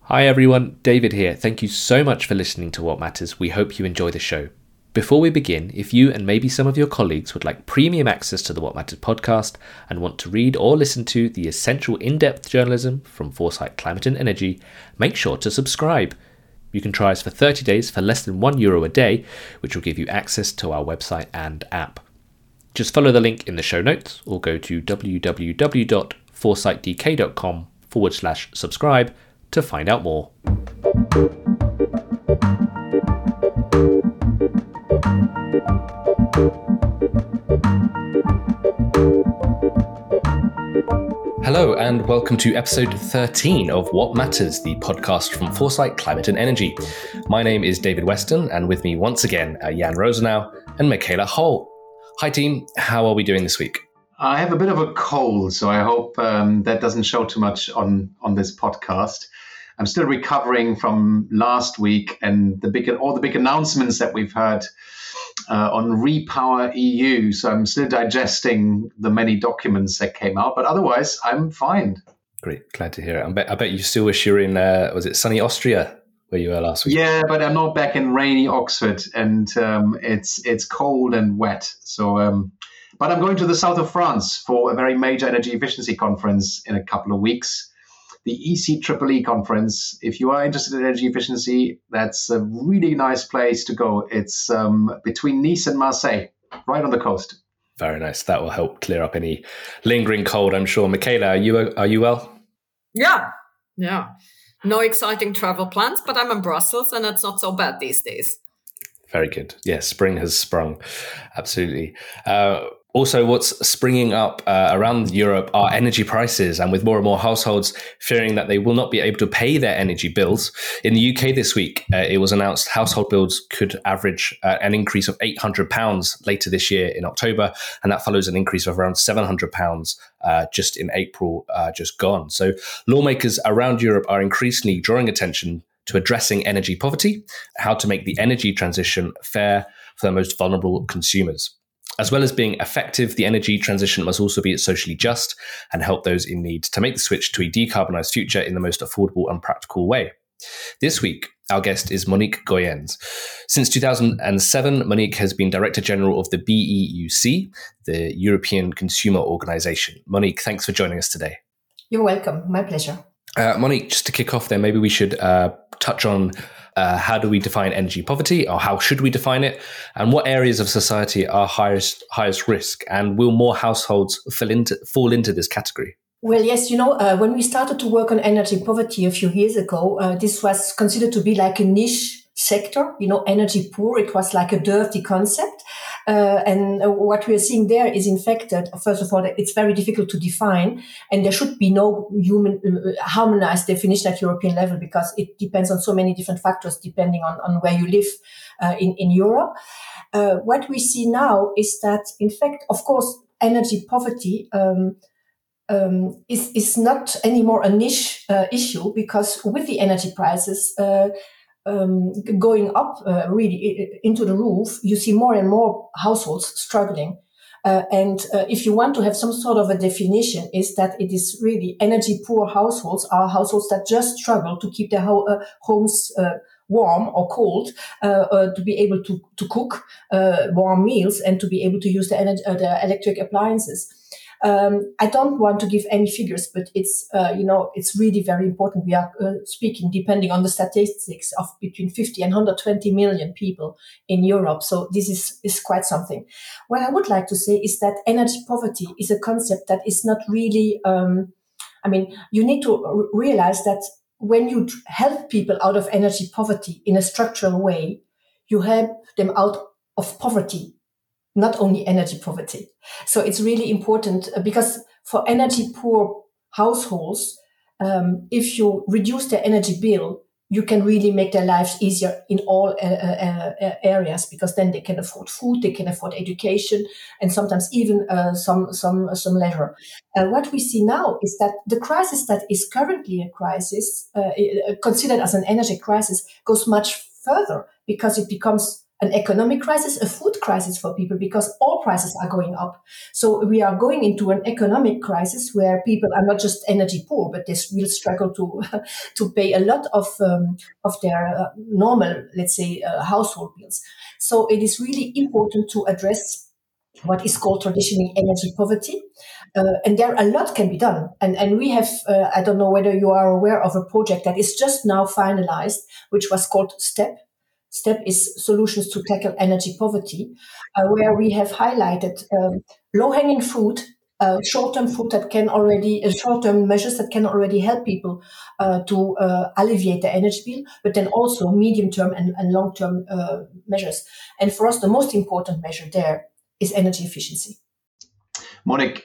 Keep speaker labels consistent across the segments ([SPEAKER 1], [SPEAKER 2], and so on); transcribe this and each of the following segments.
[SPEAKER 1] Hi everyone, David here. Thank you so much for listening to What Matters. We hope you enjoy the show. Before we begin, if you and maybe some of your colleagues would like premium access to the What Matters podcast and want to read or listen to the essential in-depth journalism from Foresight Climate and Energy, make sure to subscribe. You can try us for 30 days for less than €1 a day, which will give you access to our website and app. Just follow the link in the show notes or go to www.foresightdk.com/subscribe to find out more. Hello and welcome to episode 13 of What Matters, the podcast from Foresight Climate and Energy. My name is David Weston, and with me once again are Jan Rosenau and Michaela Hull. Hi team, how are we doing this week?
[SPEAKER 2] I have a bit of a cold, so I hope that doesn't show too much on this podcast. I'm still recovering from last week and all the big announcements that we've heard on Repower EU. So I'm still digesting the many documents that came out, but otherwise I'm fine.
[SPEAKER 1] Great, glad to hear it. I bet you still wish you were in, was it sunny Austria where you were last week?
[SPEAKER 2] Yeah, but I'm not back in rainy Oxford, and it's cold and wet. So, but I'm going to the south of France for a very major energy efficiency conference in a couple of weeks. The ECEEE conference. If you are interested in energy efficiency, that's a really nice place to go. It's between Nice and Marseille, right on the coast.
[SPEAKER 1] Very nice. That will help clear up any lingering cold, I'm sure. Michaela, are you well?
[SPEAKER 3] Yeah. No exciting travel plans, but I'm in Brussels and it's not so bad these days.
[SPEAKER 1] Very good. Yeah, spring has sprung. Absolutely. Also, what's springing up around Europe are energy prices, and with more and more households fearing that they will not be able to pay their energy bills. In the UK this week, it was announced household bills could average an increase of £800 later this year in October, and that follows an increase of around £700 just in April, just gone. So lawmakers around Europe are increasingly drawing attention to addressing energy poverty, how to make the energy transition fair for the most vulnerable consumers. As well as being effective, the energy transition must also be socially just and help those in need to make the switch to a decarbonised future in the most affordable and practical way. This week, our guest is Monique Goyens. Since 2007, Monique has been Director General of the BEUC, the European Consumer Organisation. Monique, thanks for joining us today.
[SPEAKER 4] You're welcome. My pleasure.
[SPEAKER 1] Monique, just to kick off there, maybe we should touch on how do we define energy poverty, or how should we define it, and what areas of society are highest risk, and will more households fall into this category?
[SPEAKER 4] Well, yes, when we started to work on energy poverty a few years ago, this was considered to be like a niche sector, energy poor. It was like a dirty concept. And what we are seeing there is, in fact, that first of all, it's very difficult to define, and there should be no harmonized definition at European level, because it depends on so many different factors depending on where you live in Europe. What we see now is that, in fact, of course, energy poverty is not anymore a niche issue, because with the energy prices going up really into the roof, you see more and more households struggling. And if you want to have some sort of a definition, is that it is really energy poor households are households that just struggle to keep their homes warm or cold, to be able to cook warm meals and to be able to use the electric appliances. I don't want to give any figures, but it's really very important. We are speaking, depending on the statistics, of between 50 and 120 million people in Europe. So this is quite something. What I would like to say is that energy poverty is a concept that is not really, you need to realize that when you help people out of energy poverty in a structural way, you help them out of poverty, not only energy poverty. So it's really important, because for energy poor households, if you reduce their energy bill, you can really make their lives easier in all areas, because then they can afford food, they can afford education, and sometimes even some leisure. What we see now is that the crisis that is currently a crisis, considered as an energy crisis, goes much further, because it becomes an economic crisis, a food crisis for people, because all prices are going up. So we are going into an economic crisis where people are not just energy poor, but they will struggle to pay a lot of their normal, let's say, household bills. So it is really important to address what is called traditionally energy poverty. And there a lot can be done. And we have, I don't know whether you are aware of a project that is just now finalized, which was called STEP. STEP is Solutions to Tackle Energy Poverty, where we have highlighted low-hanging fruit, short-term food that can already, short-term measures that can already help people to alleviate the energy bill, but then also medium-term and long-term measures. And for us, the most important measure there is energy efficiency.
[SPEAKER 2] Monique,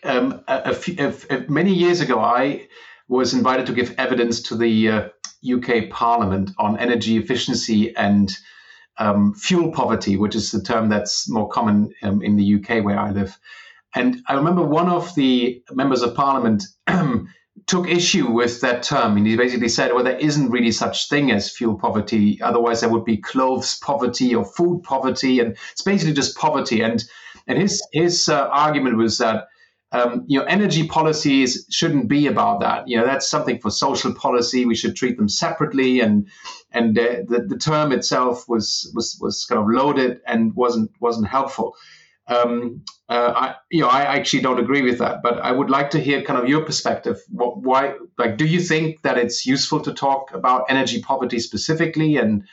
[SPEAKER 2] many years ago, I was invited to give evidence to the UK Parliament on energy efficiency and fuel poverty, which is the term that's more common in the UK where I live. And I remember one of the members of Parliament took issue with that term. And he basically said, well, there isn't really such thing as fuel poverty. Otherwise, there would be clothes poverty or food poverty. And it's basically just poverty. And his argument was that energy policies shouldn't be about that. That's something for social policy. We should treat them separately. And the term itself was kind of loaded and wasn't helpful. I actually don't agree with that, but I would like to hear kind of your perspective. Why? Do you think that it's useful to talk about energy poverty specifically, and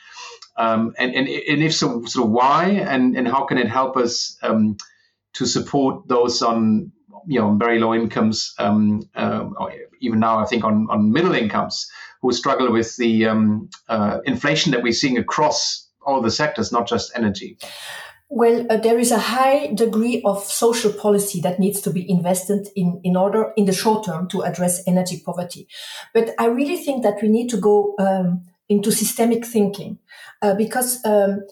[SPEAKER 2] if so, sort of why, and how can it help us to support those on very low incomes, or even now I think on middle incomes, who struggle with the inflation that we're seeing across all the sectors, not just energy?
[SPEAKER 4] Well, there is a high degree of social policy that needs to be invested in order, in the short term, to address energy poverty. But I really think that we need to go into systemic thinking because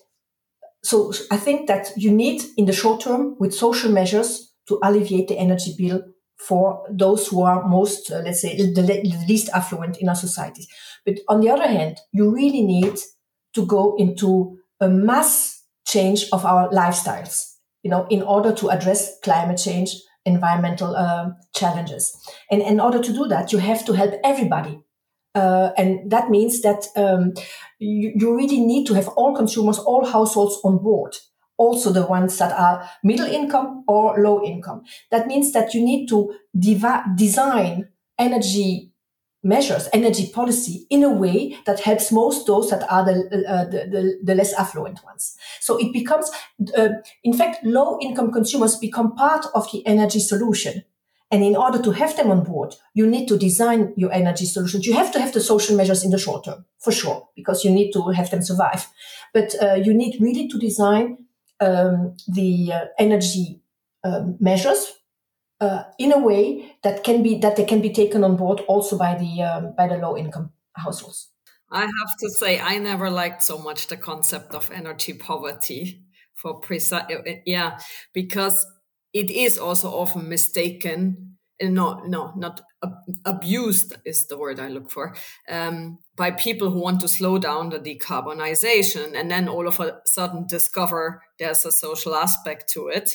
[SPEAKER 4] so I think that you need, in the short term, with social measures, to alleviate the energy bill for those who are most, let's say, the least affluent in our societies. But on the other hand, you really need to go into a mass change of our lifestyles, in order to address climate change, environmental challenges. And in order to do that, you have to help everybody. And that means that you really need to have all consumers, all households on board, also the ones that are middle income or low income. That means that you need to design energy measures, energy policy, in a way that helps most those that are the less affluent ones. So it becomes, in fact, low-income consumers become part of the energy solution. And in order to have them on board, you need to design your energy solutions. You have to have the social measures in the short term, for sure, because you need to have them survive. But you need really to design the energy measures in a way that they can be taken on board also by the low income households.
[SPEAKER 3] I have to say, I never liked so much the concept of energy poverty because it is also often mistaken, not abused is the word I look for, by people who want to slow down the decarbonization and then all of a sudden discover there's a social aspect to it.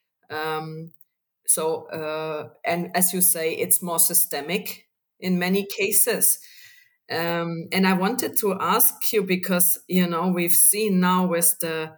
[SPEAKER 3] So, and as you say, it's more systemic in many cases. And I wanted to ask you because, we've seen now with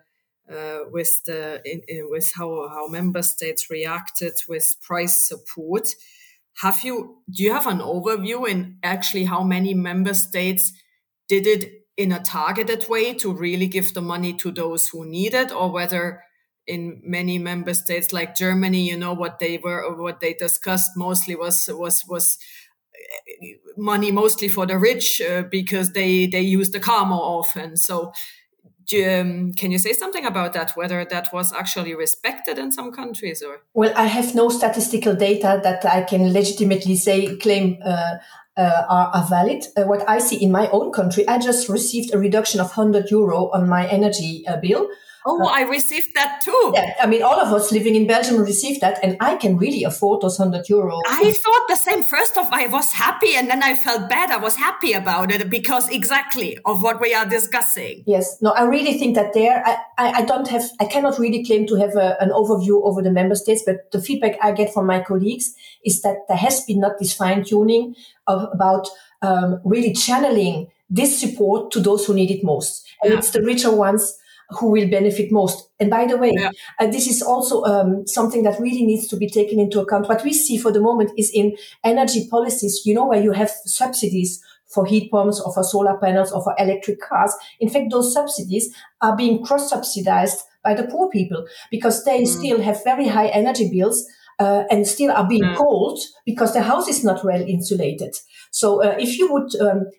[SPEAKER 3] how member states reacted with price support. Do you have an overview in actually how many member states did it in a targeted way to really give the money to those who need it, or whether in many member states like Germany, what they discussed mostly was money mostly for the rich because they use the car more often. So can you say something about that, whether that was actually respected in some countries? Or
[SPEAKER 4] well, I have no statistical data that I can legitimately claim are valid. What I see in my own country, I just received a reduction of €100 on my energy bill.
[SPEAKER 3] Oh, I received that too.
[SPEAKER 4] Yeah, I mean, all of us living in Belgium received that, and I can really afford those €100.
[SPEAKER 3] I thought the same. First off, I was happy, and then I felt bad. I was happy about it because exactly of what we are discussing.
[SPEAKER 4] Yes, no, I really think that I cannot really claim to have an overview over the member states, but the feedback I get from my colleagues is that there has been not this fine tuning about really channeling this support to those who need it most. And it's the richer ones who will benefit most. And by the way, this is also something that really needs to be taken into account. What we see for the moment is in energy policies, where you have subsidies for heat pumps or for solar panels or for electric cars. In fact, those subsidies are being cross-subsidized by the poor people because they still have very high energy bills and still are being cold because the house is not well insulated. So if you would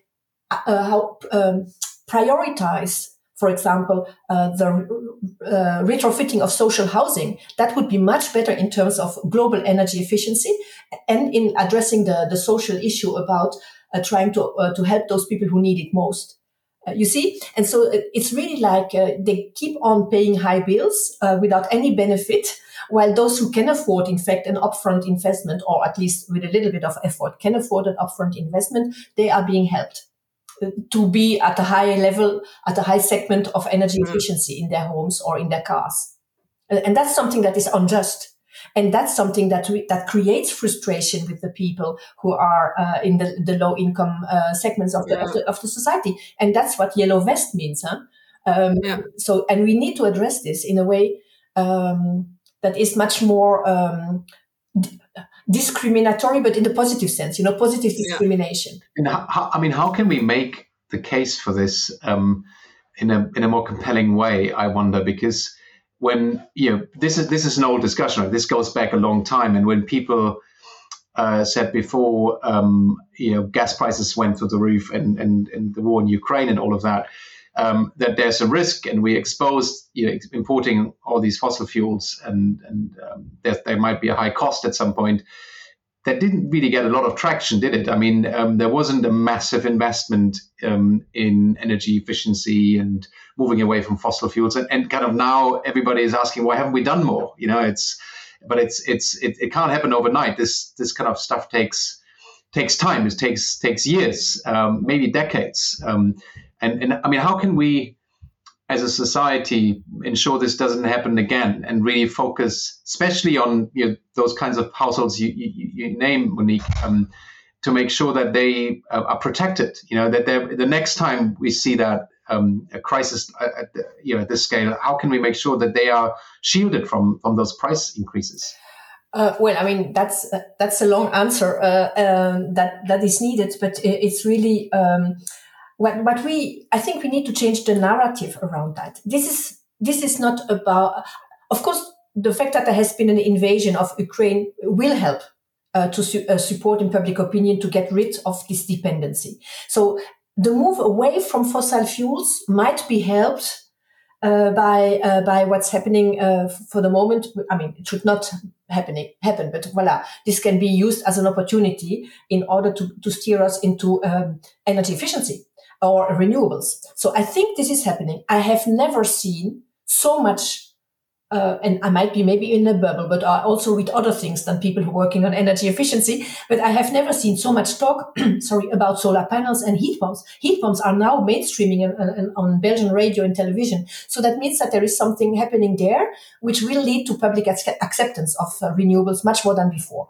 [SPEAKER 4] prioritize, for example, the retrofitting of social housing, that would be much better in terms of global energy efficiency and in addressing the social issue about trying to help those people who need it most. You see? And so it's really like they keep on paying high bills without any benefit, while those who can afford, in fact, an upfront investment, or at least with a little bit of effort, can afford an upfront investment, they are being helped to be at a high level, at a high segment of energy efficiency in their homes or in their cars. And that's something that is unjust. And that's something that creates frustration with the people who are in the low income segments of the society. And that's what yellow vest means. So, and we need to address this in a way that is much more discriminatory, but in the positive sense, positive discrimination.
[SPEAKER 2] And how can we make the case for this in a more compelling way? I wonder, because when this is an old discussion. Right? This goes back a long time, and when people said before, gas prices went through the roof, and the war in Ukraine and all of that. That there's a risk, and we exposed importing all these fossil fuels, and there might be a high cost at some point. That didn't really get a lot of traction, did it? I mean, there wasn't a massive investment in energy efficiency and moving away from fossil fuels, and kind of now everybody is asking, why haven't we done more? It can't happen overnight. This kind of stuff takes time. It takes years, maybe decades. And I mean, how can we, as a society, ensure this doesn't happen again, and really focus, especially on those kinds of households you name, Monique, to make sure that they are protected. That the next time we see that a crisis at this scale, how can we make sure that they are shielded from those price increases?
[SPEAKER 4] Well, I mean, that's a long answer that is needed, but it's really. I think we need to change the narrative around that. This is not about, of course, the fact that there has been an invasion of Ukraine will help to support in public opinion to get rid of this dependency. So the move away from fossil fuels might be helped by what's happening for the moment. I mean, it should not happen, but voila, this can be used as an opportunity in order to steer us into energy efficiency or renewables. So I think this is happening. I have never seen so much, and I might be maybe in a bubble, but I also read other things than people who are working on energy efficiency. But I have never seen so much talk, about solar panels and heat pumps. Heat pumps are now mainstreaming on Belgian radio and television. So that means that there is something happening there, which will lead to public acceptance of renewables much more than before.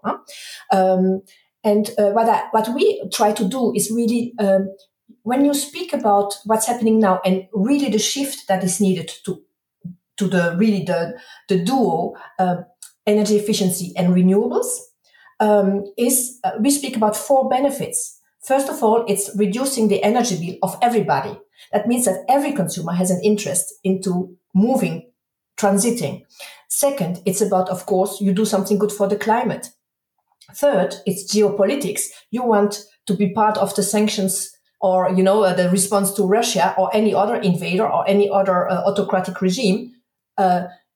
[SPEAKER 4] What we try to do is really, when you speak about what's happening now and really the shift that is needed to the duo energy efficiency and renewables, we speak about 4 benefits. First of all, it's reducing the energy bill of everybody. That means that every consumer has an interest into moving, transiting. Second, it's about, of course, you do something good for the climate. Third, it's geopolitics. You want to be part of the sanctions or, the response to Russia or any other invader or any other autocratic regime.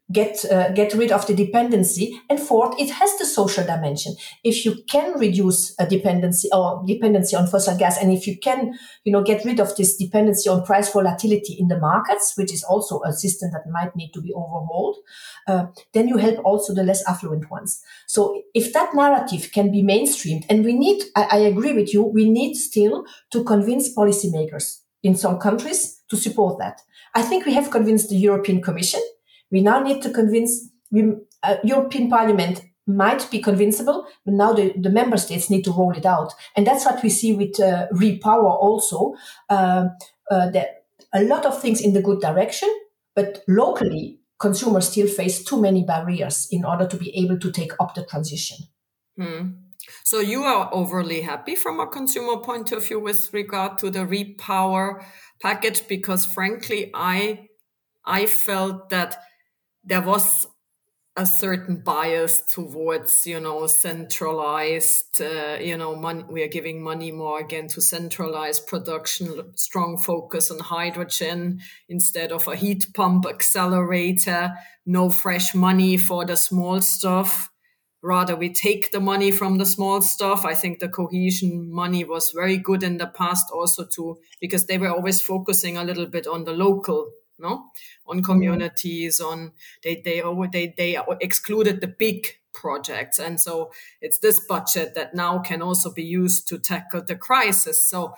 [SPEAKER 4] get rid of the dependency. And fourth, it has the social dimension. If you can reduce a dependency on fossil gas, and if you can, get rid of this dependency on price volatility in the markets, which is also a system that might need to be overhauled, then you help also the less affluent ones. So if that narrative can be mainstreamed, and I agree with you, we need still to convince policymakers in some countries to support that. I think we have convinced the European Commission. We now need to convince European Parliament might be convincible, but now the member states need to roll it out. And that's what we see with Repower also. That a lot of things in the good direction, but locally, consumers still face too many barriers in order to be able to take up the transition.
[SPEAKER 3] So you are overly happy from a consumer point of view with regard to the Repower package, because frankly, I felt that there was a certain bias towards, centralized, money. We are giving money more again to centralized production, strong focus on hydrogen instead of a heat pump accelerator, no fresh money for the small stuff. Rather, we take the money from the small stuff. I think the cohesion money was very good in the past also because they were always focusing a little bit on the local, on communities, on they excluded the big projects. And so it's this budget that now can also be used to tackle the crisis. So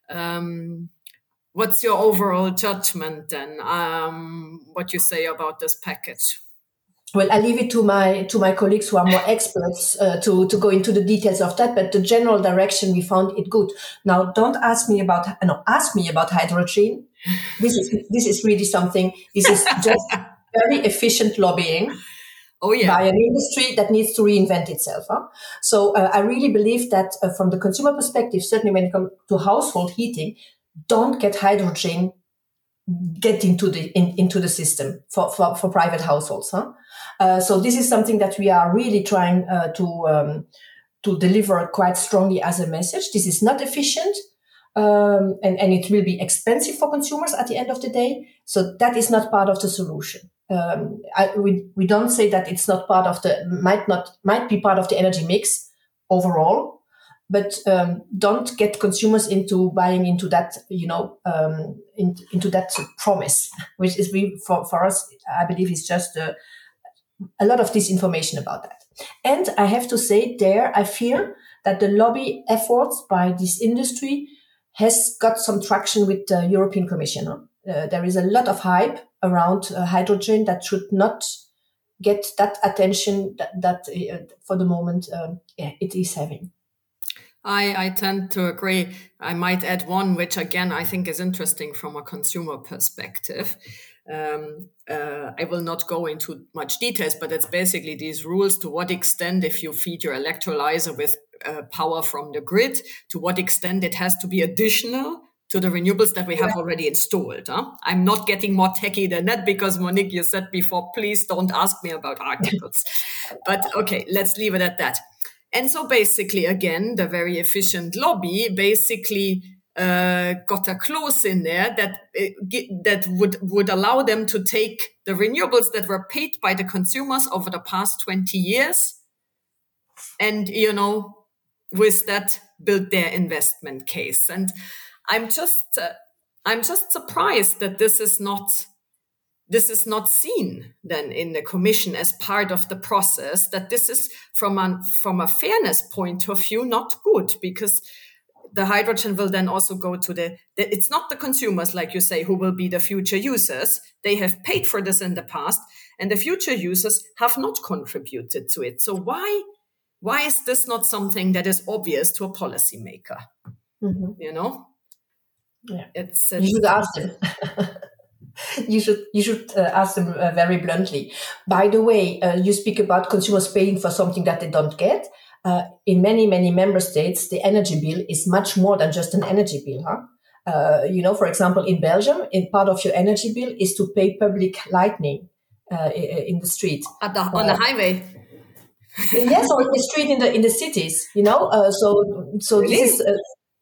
[SPEAKER 3] what's your overall judgment then? What you say about this package?
[SPEAKER 4] Well, I leave it to my colleagues who are more experts to go into the details of that. But the general direction, we found it good. Now, don't ask me about hydrogen. This is really something. This is just very efficient lobbying by an industry that needs to reinvent itself. So I really believe that from the consumer perspective, certainly when it comes to household heating, don't get hydrogen get into the system for private households. So this is something that we are really trying to deliver quite strongly as a message. This is not efficient, and it will be expensive for consumers at the end of the day. So that is not part of the solution. We don't say that it's not part of might be part of the energy mix overall. But don't get consumers into buying into that, into that promise, which is for us, I believe, is just a lot of disinformation about that. And I have to say I fear that the lobby efforts by this industry has got some traction with the European Commission. There is a lot of hype around hydrogen that should not get that attention that for the moment it is having.
[SPEAKER 3] I tend to agree. I might add one, which again, I think is interesting from a consumer perspective. I will not go into much details, but it's basically these rules: to what extent, if you feed your electrolyzer with power from the grid, to what extent it has to be additional to the renewables that we have already installed. I'm not getting more techie than that because, Monique, you said before, please don't ask me about articles. But okay, let's leave it at that. And so basically, again, the very efficient lobby basically got a clause in there that would allow them to take the renewables that were paid by the consumers over the past 20 years and, with that build their investment case. And I'm just surprised that this is not seen then in the Commission as part of the process, that this is from a fairness point of view not good, because the hydrogen will then also go to it's not the consumers, like you say, who will be the future users. They have paid for this in the past, and the future users have not contributed to it. So why is this not something that is obvious to a policymaker?
[SPEAKER 4] Mm-hmm.
[SPEAKER 3] Yeah.
[SPEAKER 4] You should ask them. You should ask them very bluntly. By the way, you speak about consumers paying for something that they don't get. In many, many member states, the energy bill is much more than just an energy bill. For example, in Belgium, part of your energy bill is to pay public lighting in the street.
[SPEAKER 3] On the highway.
[SPEAKER 4] Yes, or in the street in the cities. So really? This is.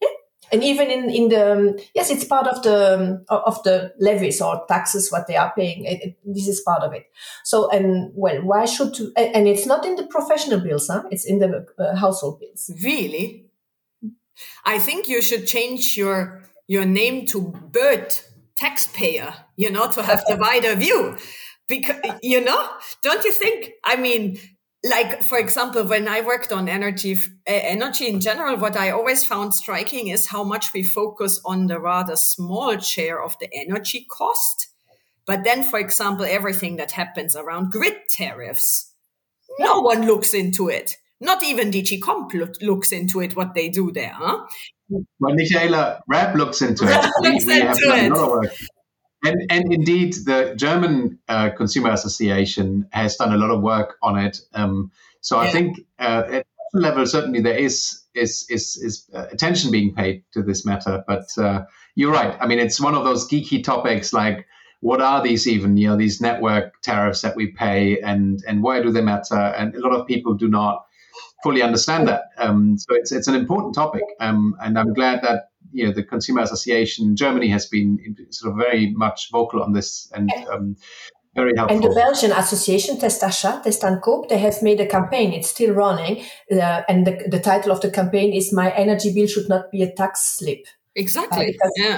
[SPEAKER 4] And even in the yes, it's part of the levies or taxes what they are paying. This is part of it. So why should and it's not in the professional bills, huh? It's in the household bills.
[SPEAKER 3] Really? I think you should change your name to Bird Taxpayer, to have the wider view. Because, don't you think? I mean, like, for example, when I worked on energy in general, what I always found striking is how much we focus on the rather small share of the energy cost. But then, for example, everything that happens around grid tariffs, no one looks into it. Not even DG Comp looks into it, what they do there. Huh?
[SPEAKER 2] Well, Michaela, RAB looks into it. We have done a lot of work. And indeed, the German Consumer Association has done a lot of work on it. So I think at some level, certainly there is attention being paid to this matter. But you're right. I mean, it's one of those geeky topics like, what are these even, these network tariffs that we pay and why do they matter? And a lot of people do not fully understand that. So it's an important topic. And I'm glad that the Consumer Association in Germany has been sort of very much vocal on this and very helpful.
[SPEAKER 4] And the Belgian Association, Testachat, Test and Cope, they have made a campaign. It's still running. And the title of the campaign is My Energy Bill Should Not Be a Tax Slip.
[SPEAKER 3] Exactly.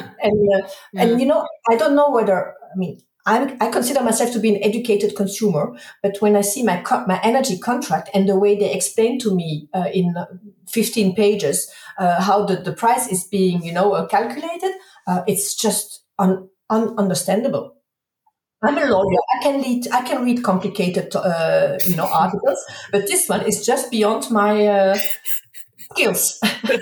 [SPEAKER 4] And I don't know whether, I consider myself to be an educated consumer, but when I see my energy contract and the way they explain to me in 15 pages how the price is being, calculated, it's just ununderstandable. I'm a lawyer. I can read complicated, articles, but this one is just beyond my skills.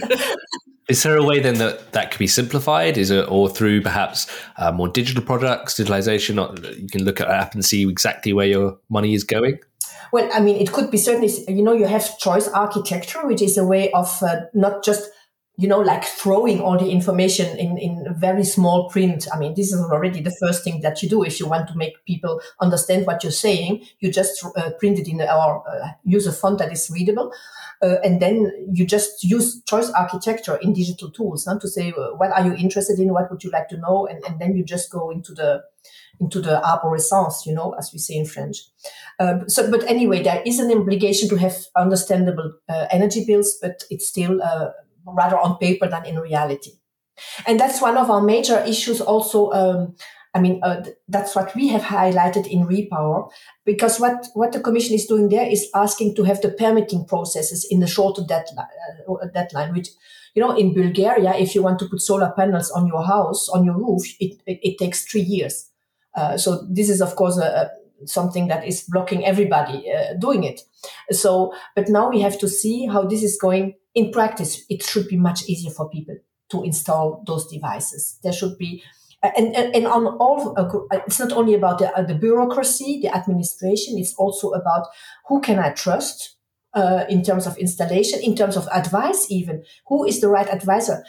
[SPEAKER 1] Is there a way then that could be simplified? Is it, or through perhaps more digital products, digitalization? You can look at an app and see exactly where your money is going?
[SPEAKER 4] Well, it could be certainly, you have choice architecture, which is a way of not just, like throwing all the information in very small print. This is already the first thing that you do. If you want to make people understand what you're saying, you just print it in or use a font that is readable. And then you just use choice architecture in digital tools to say, what are you interested in? What would you like to know? And then you just go into the arborescence, as we say in French. But anyway, there is an obligation to have understandable energy bills, but it's still rather on paper than in reality. And that's one of our major issues also. That's what we have highlighted in Repower, because what the Commission is doing there is asking to have the permitting processes in the shorter deadline, which, in Bulgaria, if you want to put solar panels on your house, on your roof, it takes 3 years. So this is, of course, something that is blocking everybody doing it. So, but now we have to see how this is going in practice. It should be much easier for people to install those devices. There should be, and on all, it's not only about the bureaucracy, the administration. It's also about who can I trust in terms of installation, in terms of advice. Even who is the right advisor?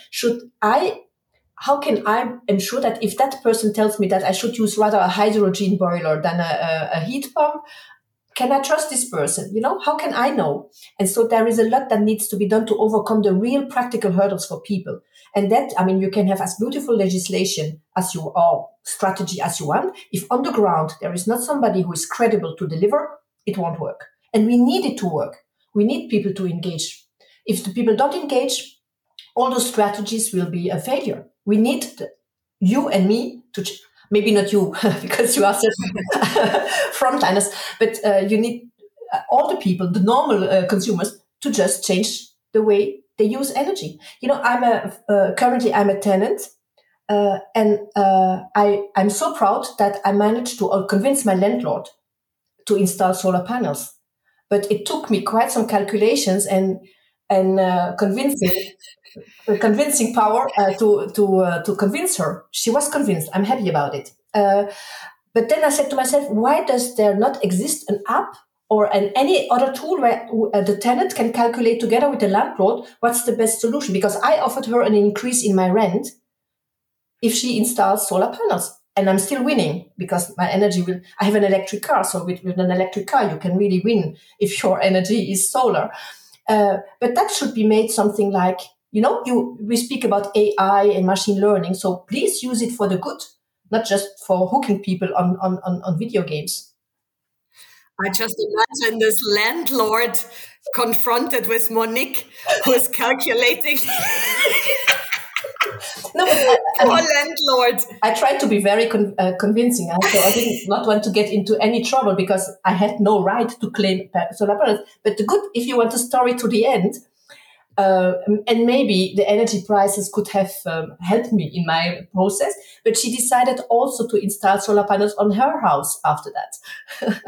[SPEAKER 4] How can I ensure that if that person tells me that I should use rather a hydrogen boiler than a heat pump, can I trust this person? How can I know? And so there is a lot that needs to be done to overcome the real practical hurdles for people. And that, you can have as beautiful legislation as you are, strategy as you want. If on the ground there is not somebody who is credible to deliver, it won't work. And we need it to work. We need people to engage. If the people don't engage, all those strategies will be a failure. We need you and me to, maybe not you, because you are frontliners, but you need all the people, the normal consumers, to just change the way they use energy. Currently I'm a tenant, and I'm so proud that I managed to convince my landlord to install solar panels. But it took me quite some calculations and convincing power to convince her. She was convinced. I'm happy about it. But then I said to myself, why does there not exist an app or any other tool where the tenant can calculate together with the landlord what's the best solution? Because I offered her an increase in my rent if she installs solar panels. And I'm still winning because my energy I have an electric car. So with an electric car, you can really win if your energy is solar. But that should be made something like we speak about AI and machine learning, so please use it for the good, not just for hooking people on video games.
[SPEAKER 3] I just imagine this landlord confronted with Monique, who is calculating.
[SPEAKER 4] No,
[SPEAKER 3] poor landlord.
[SPEAKER 4] I tried to be very convincing. So I did not want to get into any trouble because I had no right to claim solar panels. But the good, if you want the story to the end, and maybe the energy prices could have helped me in my process, but she decided also to install solar panels on her house after that.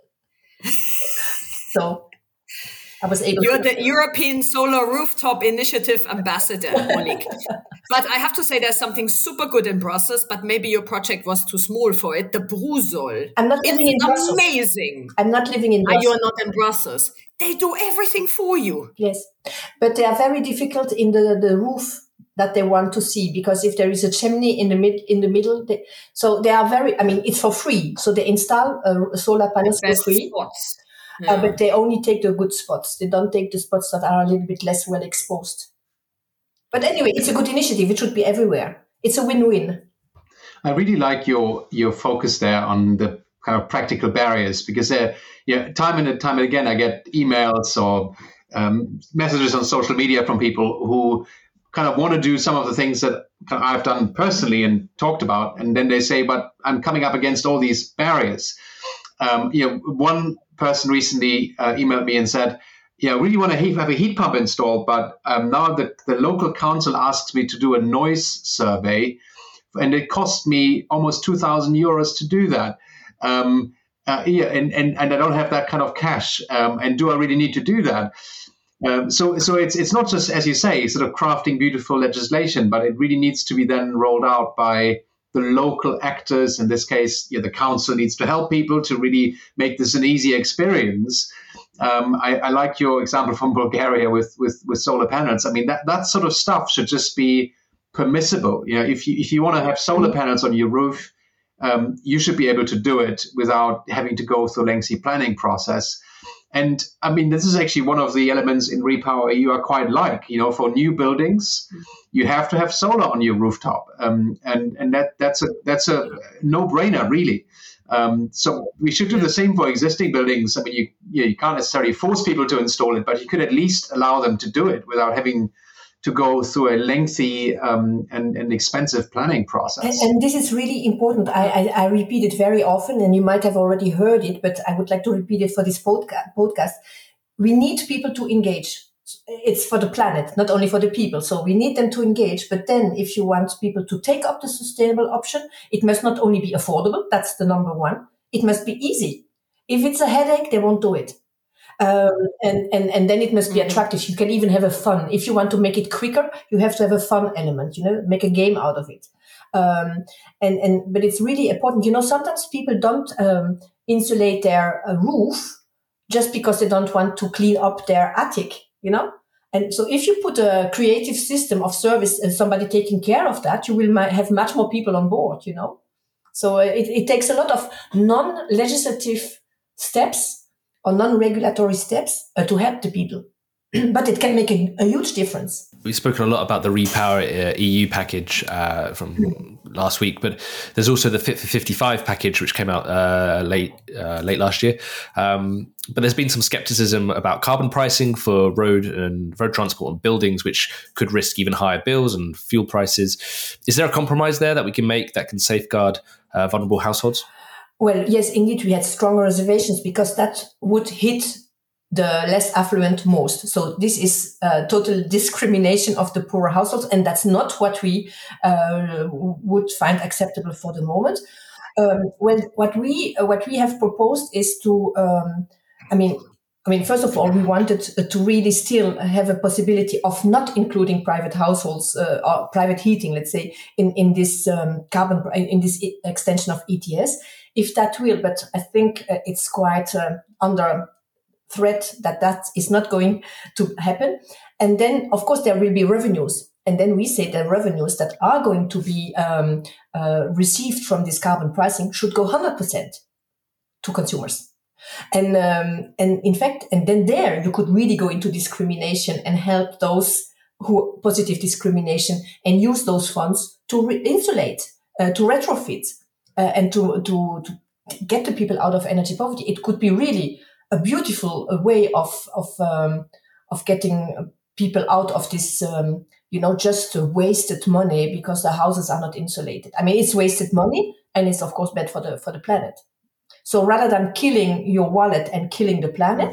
[SPEAKER 4] So I was able
[SPEAKER 3] You're the European Solar Rooftop Initiative ambassador, Monique. But I have to say there's something super good in Brussels, but maybe your project was too small for it. The Brusol.
[SPEAKER 4] I'm not living in Brussels.
[SPEAKER 3] It's amazing.
[SPEAKER 4] I'm not living in Brussels.
[SPEAKER 3] You're not in Brussels. They do everything for you.
[SPEAKER 4] Yes. But they are very difficult in the roof that they want to see, because if there is a chimney in the middle, so they are very, it's for free. So they install solar panels for free.
[SPEAKER 3] Spots. Yeah.
[SPEAKER 4] But they only take the good spots. They don't take the spots that are a little bit less well exposed. But anyway, it's a good initiative. It should be everywhere. It's a win-win.
[SPEAKER 2] I really like your focus there on the kind of practical barriers, because time and time again I get emails or messages on social media from people who kind of want to do some of the things that I've done personally and talked about, and then they say, "But I'm coming up against all these barriers." One person recently emailed me and said, I really want to have a heat pump installed, but now the local council asks me to do a noise survey, and it cost me almost 2,000 euros to do that. And I don't have that kind of cash. And do I really need to do that? So it's not just, as you say, sort of crafting beautiful legislation, but it really needs to be then rolled out by the local actors. In this case, the council needs to help people to really make this an easy experience. I like your example from Bulgaria with solar panels. That sort of stuff should just be permissible. If you want to have solar panels on your roof, you should be able to do it without having to go through a lengthy planning process. And this is actually one of the elements in Repower EU I quite like. For new buildings, you have to have solar on your rooftop, and that's a no-brainer, really. So we should do the same for existing buildings. You can't necessarily force people to install it, but you could at least allow them to do it without having to go through a lengthy and expensive planning process.
[SPEAKER 4] And this is really important. I repeat it very often, and you might have already heard it, but I would like to repeat it for this podcast. We need people to engage. It's for the planet, not only for the people. So we need them to engage. But then if you want people to take up the sustainable option, it must not only be affordable. That's the number one. It must be easy. If it's a headache, they won't do it. And then it must be attractive. You can even have a fun. If you want to make it quicker, you have to have a fun element, make a game out of it. But it's really important. Sometimes people don't insulate their roof just because they don't want to clean up their attic, And so if you put a creative system of service and somebody taking care of that, you will have much more people on board, So it takes a lot of non-legislative steps or non-regulatory steps to help the people. But it can make a huge difference.
[SPEAKER 1] We've spoken a lot about the Repower EU package from last week, but there's also the Fit for 55 package, which came out late last year. But there's been some skepticism about carbon pricing for road transport and buildings, which could risk even higher bills and fuel prices. Is there a compromise there that we can make that can safeguard vulnerable households?
[SPEAKER 4] Well, yes, indeed, we had strong reservations because that would hit the less affluent most. So this is total discrimination of the poorer households, and that's not what we would find acceptable for the moment. What we have proposed is to, first of all, we wanted to really still have a possibility of not including private households or private heating, let's say, in this in this extension of ETS. If that will, but I think it's quite under threat that is not going to happen. And then, of course, there will be revenues. And then we say the revenues that are going to be received from this carbon pricing should go 100% to consumers. And in fact, and then there you could really go into discrimination and help those who positive discrimination and use those funds to insulate, to retrofit, and to get the people out of energy poverty. It could be really a beautiful way of getting people out of this, just wasted money because the houses are not insulated. I mean, it's wasted money, and it's of course bad for the planet. So rather than killing your wallet and killing the planet,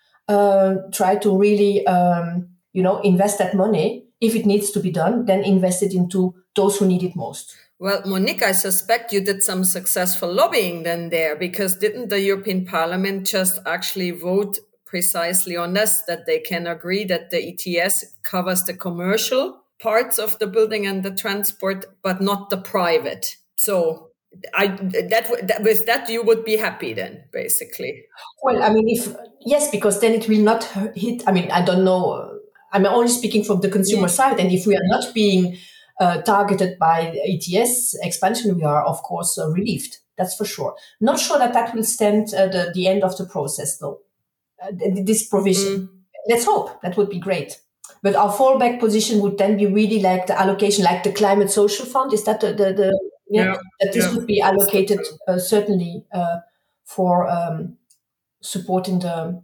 [SPEAKER 4] try to really, invest that money. If it needs to be done, then invest it into those who need it most.
[SPEAKER 3] Well, Monique, I suspect you did some successful lobbying then there, because didn't the European Parliament just actually vote precisely on this, that they can agree that the ETS covers the commercial parts of the building and the transport, but not the private? So with that you would be happy then, basically.
[SPEAKER 4] Well, I mean, yes, because then it will not hit. I mean, I don't know. I'm only speaking from the consumer side, and if we are not being targeted by ETS expansion, we are of course relieved. That's for sure. Not sure that will stand the end of the process, though. This provision. Let's hope. That would be great. But our fallback position would then be really like the allocation, like the climate social fund. Is that that this would be allocated certainly for supporting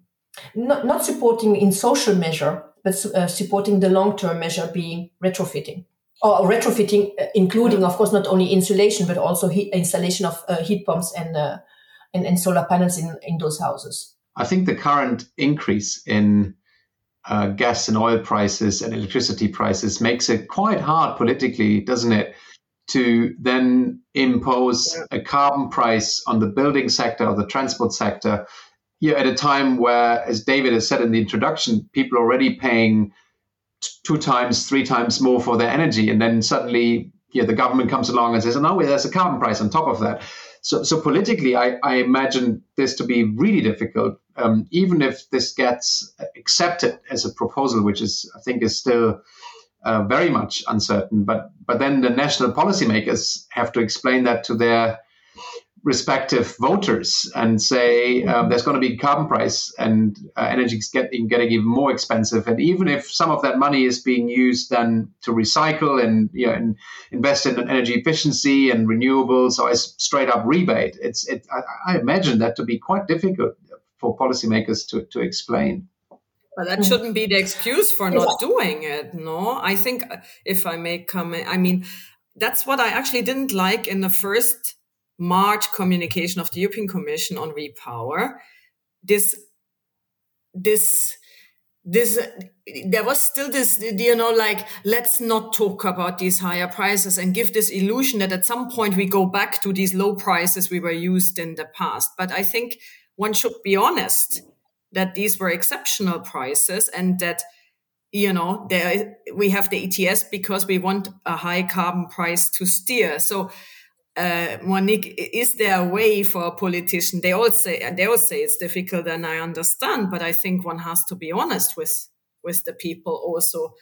[SPEAKER 4] not supporting in social measure, but supporting the long-term measure being retrofitting. Or retrofitting, including, of course, not only insulation, but also installation of heat pumps and solar panels in those houses.
[SPEAKER 2] I think the current increase in gas and oil prices and electricity prices makes it quite hard politically, doesn't it, to then impose a carbon price on the building sector or the transport sector at a time where, as David has said in the introduction, people are already paying 2 times, 3 times more for their energy. And then suddenly the government comes along and says, no, there's a carbon price on top of that. So politically, I imagine this to be really difficult, even if this gets accepted as a proposal, which I think is still very much uncertain. But then the national policymakers have to explain that to their respective voters and say there's going to be a carbon price and energy is getting even more expensive. And even if some of that money is being used then to recycle and invest in energy efficiency and renewables or as straight up rebate, I imagine that to be quite difficult for policymakers to explain.
[SPEAKER 3] But that shouldn't be the excuse for not doing it, no? I think, if I may comment, I mean, that's what I actually didn't like in the first March communication of the European Commission on Repower. There was still this, let's not talk about these higher prices and give this illusion that at some point we go back to these low prices we were used in the past. But I think one should be honest that these were exceptional prices and that, we have the ETS because we want a high carbon price to steer. So, Monique, is there a way for a politician? They all say it's difficult, and I understand, but I think one has to be honest with the people also,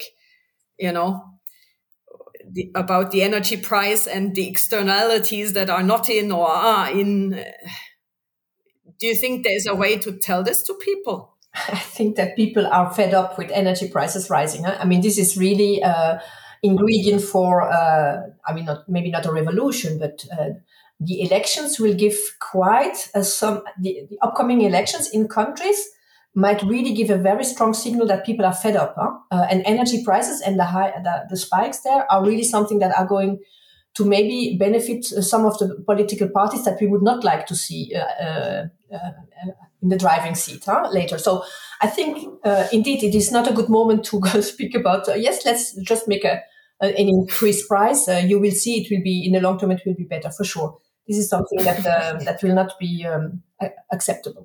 [SPEAKER 3] about the energy price and the externalities that are not in or are in. Do you think there's a way to tell this to people?
[SPEAKER 4] I think that people are fed up with energy prices rising. Huh? I mean, this is really ingredient for, maybe not a revolution, but the elections will give quite the upcoming elections in countries might really give a very strong signal that people are fed up. And energy prices and the spikes there are really something that are going to maybe benefit some of the political parties that we would not like to see in the driving seat later. So I think, indeed, it is not a good moment to go speak about, let's just make an increased price. You will see it will be, in the long term, it will be better for sure. This is something that will not be acceptable.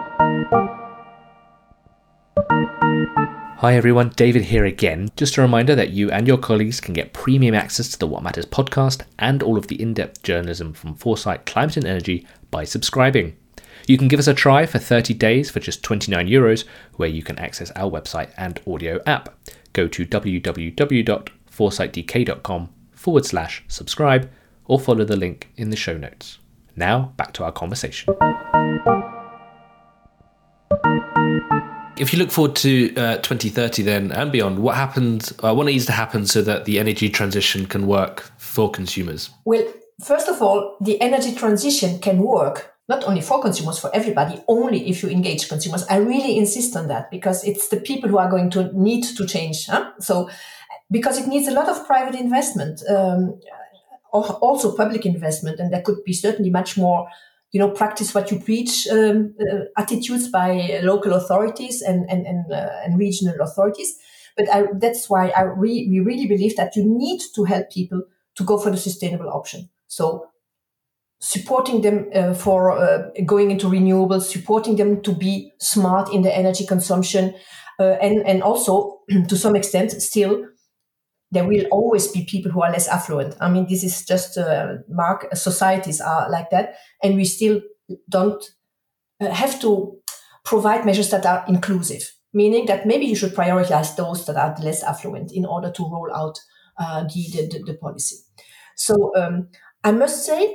[SPEAKER 1] Hi everyone, David here again. Just a reminder that you and your colleagues can get premium access to the What Matters podcast and all of the in-depth journalism from Foresight Climate and Energy by subscribing. You can give us a try for 30 days for just €29, where you can access our website and audio app. Go to www.foresightdk.com/subscribe or follow the link in the show notes. Now, back to our conversation. If you look forward to 2030 then and beyond, what needs to happen so that the energy transition can work for consumers?
[SPEAKER 4] Well, first of all, the energy transition can work not only for consumers, for everybody, only if you engage consumers. I really insist on that because it's the people who are going to need to change. So, because it needs a lot of private investment, also public investment, and there could be certainly much more, practice what you preach attitudes by local authorities and regional authorities. But that's why we really believe that you need to help people to go for the sustainable option. So supporting them for going into renewables, supporting them to be smart in their energy consumption, and also to some extent still there will always be people who are less affluent. I mean, this is just societies are like that, and we still don't have to provide measures that are inclusive, meaning that maybe you should prioritize those that are less affluent in order to roll out the policy. So I must say,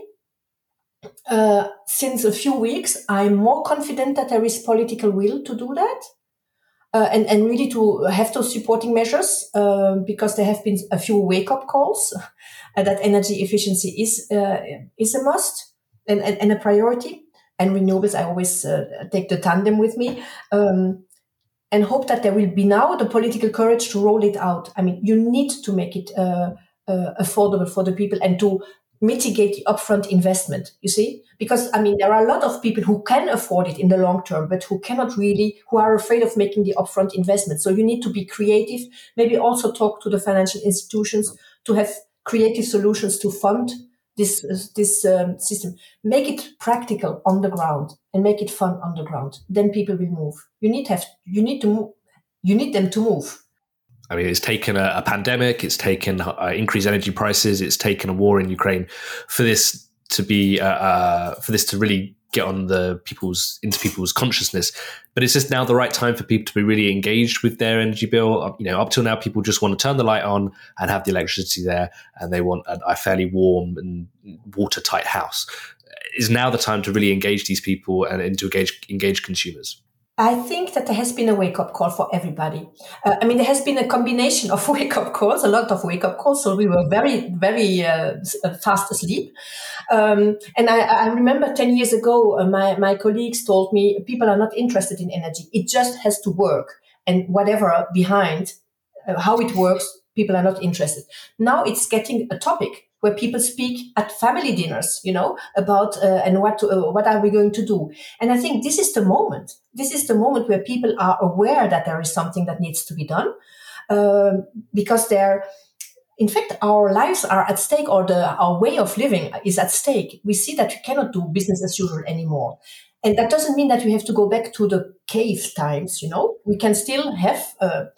[SPEAKER 4] since a few weeks, I'm more confident that there is political will to do that. And really to have those supporting measures, because there have been a few wake-up calls that energy efficiency is a must and a priority. And renewables, I always take the tandem with me, and hope that there will be now the political courage to roll it out. I mean, you need to make it affordable for the people and to mitigate the upfront investment, you see? Because, I mean, there are a lot of people who can afford it in the long term, but who are afraid of making the upfront investment. So you need to be creative, maybe also talk to the financial institutions to have creative solutions to fund this system. Make it practical on the ground and make it fun on the ground. Then people will move. You need them to move.
[SPEAKER 1] I mean, it's taken a pandemic, it's taken increased energy prices, it's taken a war in Ukraine for this to really get on into people's consciousness. But it's just now the right time for people to be really engaged with their energy bill. Up till now, people just want to turn the light on and have the electricity there, and they want a fairly warm and watertight house. Is now the time to really engage these people and to engage consumers?
[SPEAKER 4] I think that there has been a wake-up call for everybody. There has been a combination of wake-up calls, a lot of wake-up calls. So we were very, very fast asleep. And I remember 10 years ago, my colleagues told me people are not interested in energy. It just has to work. And whatever behind how it works, people are not interested. Now it's getting a topic where people speak at family dinners, about and what are we going to do? And I think this is the moment. This is the moment where people are aware that there is something that needs to be done, because in fact, our lives are at stake, or our way of living is at stake. We see that we cannot do business as usual anymore. And that doesn't mean that we have to go back to the cave times, We can still have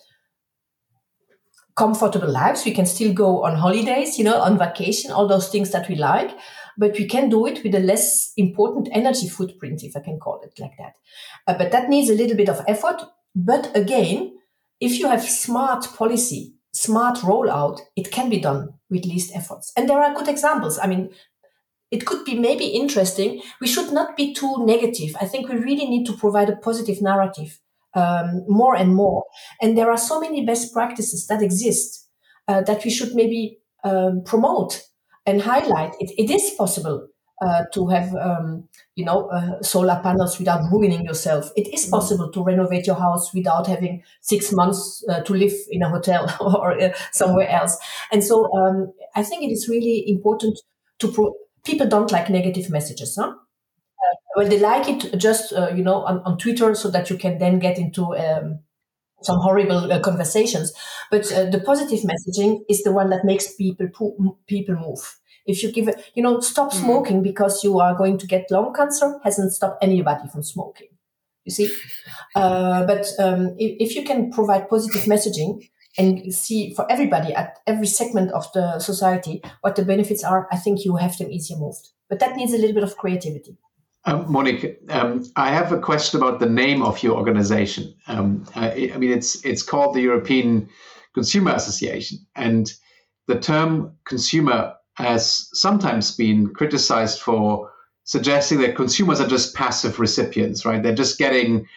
[SPEAKER 4] comfortable lives. We can still go on holidays, on vacation, all those things that we like, but we can do it with a less important energy footprint, if I can call it like that. But that needs a little bit of effort. But again, if you have smart policy, smart rollout, it can be done with least efforts. And there are good examples. I mean, it could be maybe interesting. We should not be too negative. I think we really need to provide a positive narrative. More and more. And there are so many best practices that exist that we should maybe promote and highlight. It is possible to have, solar panels without ruining yourself. It is possible to renovate your house without having 6 months to live in a hotel or somewhere else. And so I think it is really important people don't like negative messages, huh? Well, they like it just, on Twitter, so that you can then get into some horrible conversations. But the positive messaging is the one that makes people move. If you give it, stop smoking because you are going to get lung cancer hasn't stopped anybody from smoking. You see? But if you can provide positive messaging and see for everybody at every segment of the society what the benefits are, I think you have them easier moved. But that needs a little bit of creativity.
[SPEAKER 2] Monique, I have a question about the name of your organization. It's called the European Consumer Association, and the term consumer has sometimes been criticized for suggesting that consumers are just passive recipients, right? They're just getting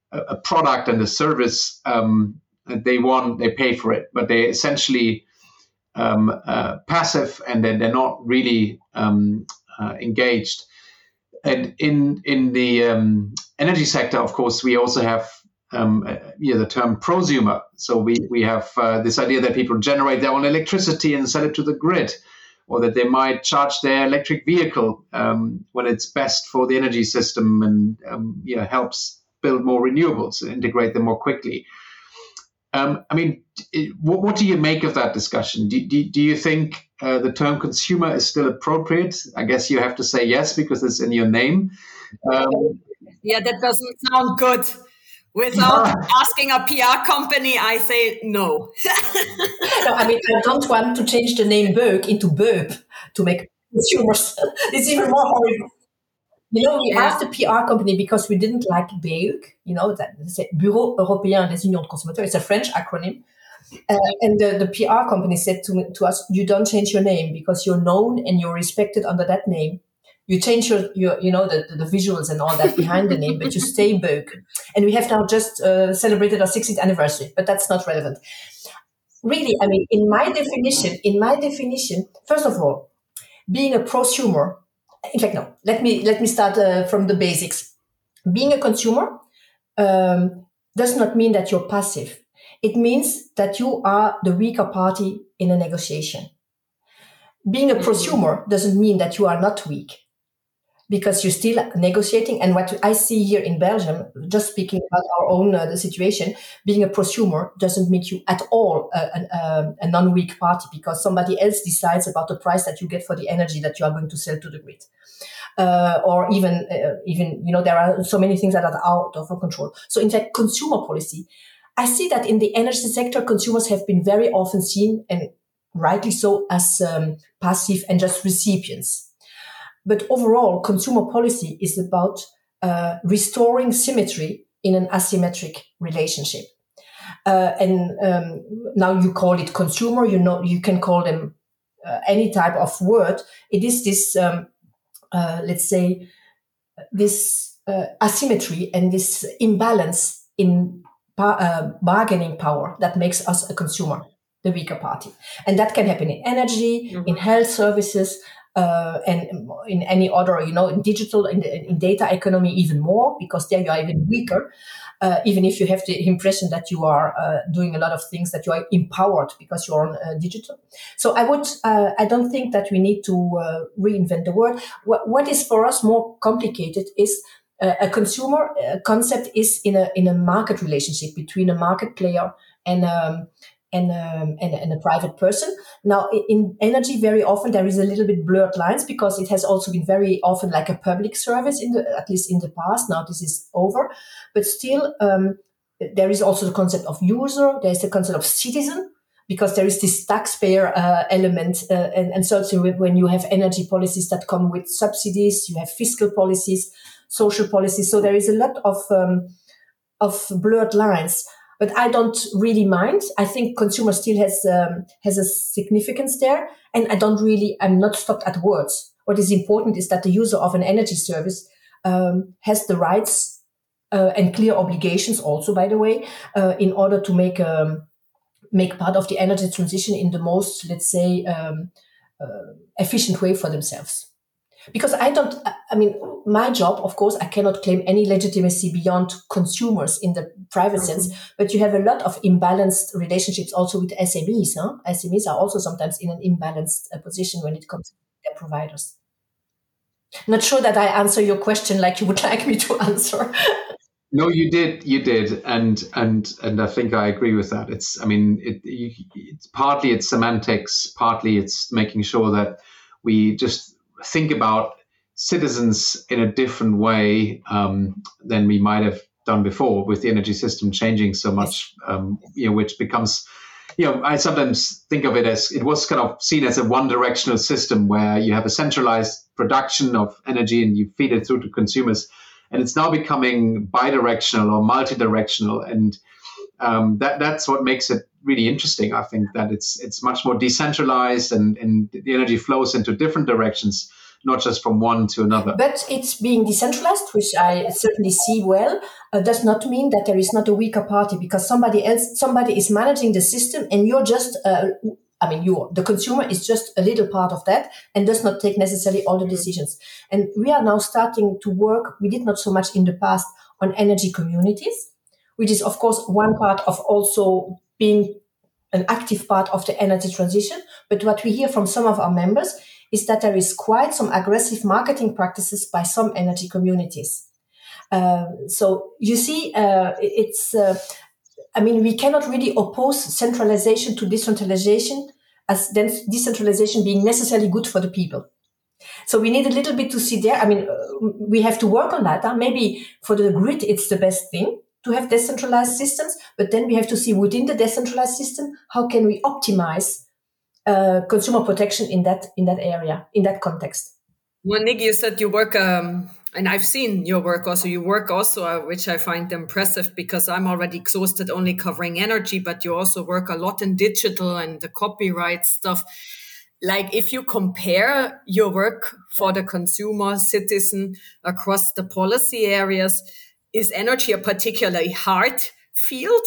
[SPEAKER 2] a product and a service that they want, they pay for it, but they essentially passive, and then they're not really engaged. And in the energy sector, of course, we also have the term prosumer. So we have this idea that people generate their own electricity and sell it to the grid, or that they might charge their electric vehicle when it's best for the energy system and helps build more renewables and integrate them more quickly. What do you make of that discussion? Do you think the term consumer is still appropriate? I guess you have to say yes because it's in your name.
[SPEAKER 3] Yeah, that doesn't sound good. Without asking a PR company, I say no.
[SPEAKER 4] No, I don't want to change the name Beuk into Beub to make consumers. It's even more horrible. We asked the PR company because we didn't like BEUC, that Bureau Européen des Unions de Consommateurs. It's a French acronym. And the PR company said to us, you don't change your name because you're known and you're respected under that name. You change your the visuals and all that behind the name, but you stay BEUC. And we have now just celebrated our 60th anniversary, but that's not relevant. Really, in my definition, first of all, being a prosumer. In fact, no. Let me start from the basics. Being a consumer does not mean that you're passive. It means that you are the weaker party in a negotiation. Being a prosumer doesn't mean that you are not weak, because you're still negotiating. And what I see here in Belgium, just speaking about our own the situation, being a prosumer doesn't make you at all a non-weak party, because somebody else decides about the price that you get for the energy that you are going to sell to the grid. Or even there are so many things that are out of our control. So in fact, consumer policy, I see that in the energy sector, consumers have been very often seen, and rightly so, as passive and just recipients. But overall, consumer policy is about restoring symmetry in an asymmetric relationship. Now you call it consumer, you can call them any type of word. It is this, let's say, this asymmetry and this imbalance in bargaining power that makes us a consumer, the weaker party. And that can happen in energy, in health services, and in any other, in digital, in data economy, even more, because there you are even weaker, even if you have the impression that you are doing a lot of things, that you are empowered because you're on digital. So I don't think that we need to reinvent the word. What is for us more complicated is a consumer concept is in a market relationship between a market player and a private person. Now, in energy, very often there is a little bit blurred lines, because it has also been very often like a public service at least in the past. Now this is over, but still there is also the concept of user. There is the concept of citizen, because there is this taxpayer element, and so when you have energy policies that come with subsidies, you have fiscal policies, social policies. So there is a lot of blurred lines. But I don't really mind. I think consumer still has a significance there. And I'm not stopped at words. What is important is that the user of an energy service has the rights and clear obligations also, by the way, in order to make part of the energy transition in the most, let's say, efficient way for themselves. Because my job, of course, I cannot claim any legitimacy beyond consumers in the private sense, but you have a lot of imbalanced relationships also with SMEs. SMEs are also sometimes in an imbalanced position when it comes to their providers. Not sure that I answer your question like you would like me to answer.
[SPEAKER 2] No, you did, and I think I agree with that. It's partly it's semantics, partly it's making sure that we just think about citizens in a different way than we might have done before, with the energy system changing so much, which becomes, I sometimes think of it as it was kind of seen as a one-directional system where you have a centralized production of energy and you feed it through to consumers, and it's now becoming bidirectional or multi-directional, and that's what makes it really interesting. I think that it's much more decentralized, and the energy flows into different directions. not just from one to another.
[SPEAKER 4] But it's being decentralized, which I certainly see well, does not mean that there is not a weaker party, because somebody is managing the system, and you're just, the consumer is just a little part of that and does not take necessarily all the decisions. And we are now starting to work, we did not so much in the past, on energy communities, which is, of course, one part of also being an active part of the energy transition. But what we hear from some of our members is that there is quite some aggressive marketing practices by some energy communities. So you see, we cannot really oppose centralization to decentralization, as then decentralization being necessarily good for the people. So we need a little bit to see there. We have to work on that. Maybe for the grid, it's the best thing to have decentralized systems, but then we have to see within the decentralized system, how can we optimize consumer protection in that area, in that context.
[SPEAKER 3] Monique, you said you work, and I've seen your work also. You work also, which I find impressive, because I'm already exhausted only covering energy, but you also work a lot in digital and the copyright stuff. Like, if you compare your work for the consumer citizen across the policy areas, is energy a particularly hard field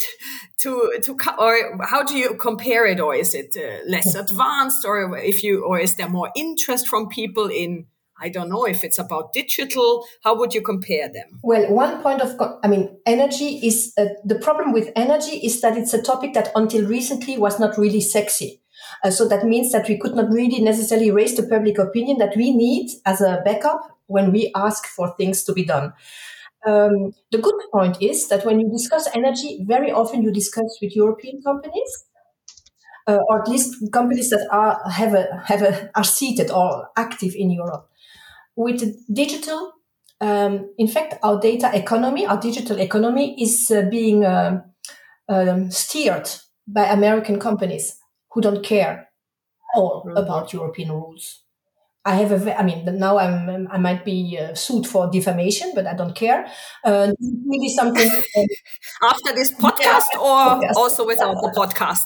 [SPEAKER 3] or how do you compare it? Or is it less advanced, or is there more interest from people in, I don't know, if it's about digital? How would you compare them?
[SPEAKER 4] Well, one point energy is, the problem with energy is that it's a topic that until recently was not really sexy. So that means that we could not really necessarily raise the public opinion that we need as a backup when we ask for things to be done. The good point is that when you discuss energy, very often you discuss with European companies, or at least companies that are seated or active in Europe. With digital, in fact, our digital economy is being steered by American companies who don't care all about European rules. Now I might be sued for defamation, but I don't care. Really something
[SPEAKER 3] after this podcast, or also without the podcast.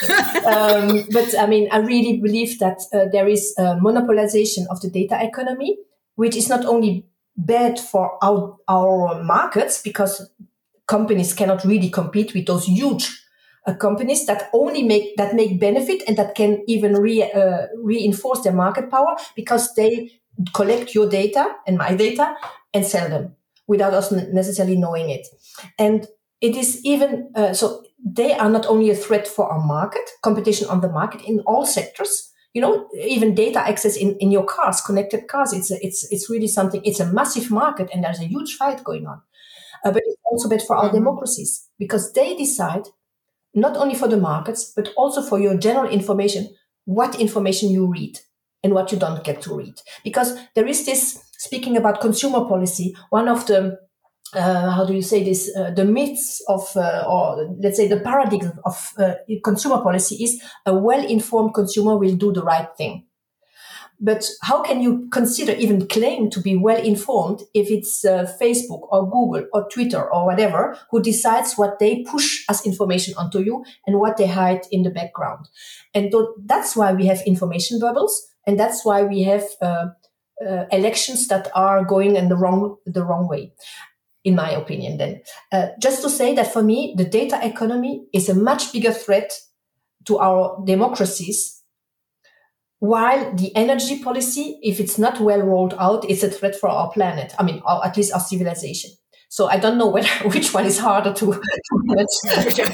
[SPEAKER 4] But I really believe that there is a monopolization of the data economy, which is not only bad for our markets, because companies cannot really compete with those huge companies that only make benefit and that can even reinforce their market power, because they collect your data and my data and sell them without us necessarily knowing it. And it is even so they are not only a threat for our market, competition on the market in all sectors. Even data access in your cars, connected cars. It's really something. It's a massive market, and there's a huge fight going on. But it's also bad for our democracies, because they decide, not only for the markets, but also for your general information, what information you read and what you don't get to read. Because there is this, speaking about consumer policy, one of the, the myths of, or let's say the paradigm of consumer policy is a well-informed consumer will do the right thing. But how can you consider, even claim to be well-informed if it's Facebook or Google or Twitter or whatever who decides what they push as information onto you and what they hide in the background? And that's why we have information bubbles, and that's why we have elections that are going in the wrong way, in my opinion. Then, just to say that for me, the data economy is a much bigger threat to our democracies, while the energy policy, if it's not well rolled out, is a threat for our planet. At least our civilization. So I don't know which one is harder to manage.